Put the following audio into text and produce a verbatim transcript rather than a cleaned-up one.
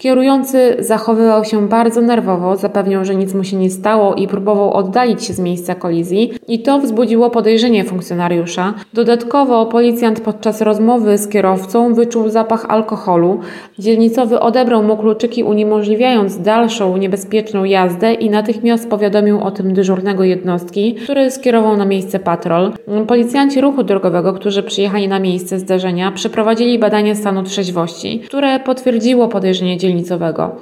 Kierujący zachowywał się bardzo nerwowo, zapewniał, że nic mu się nie stało i próbował oddalić się z miejsca kolizji i to wzbudziło podejrzenie funkcjonariusza. Dodatkowo policjant podczas rozmowy z kierowcą wyczuł zapach alkoholu. Dzielnicowy odebrał mu kluczyki, uniemożliwiając dalszą niebezpieczną jazdę i natychmiast powiadomił o tym dyżurnego jednostki, który skierował na miejsce patrol. Policjanci ruchu drogowego, którzy przyjechali na miejsce zdarzenia, przeprowadzili badanie stanu trzeźwości, które potwierdziło podejrzenie dzielnicowego.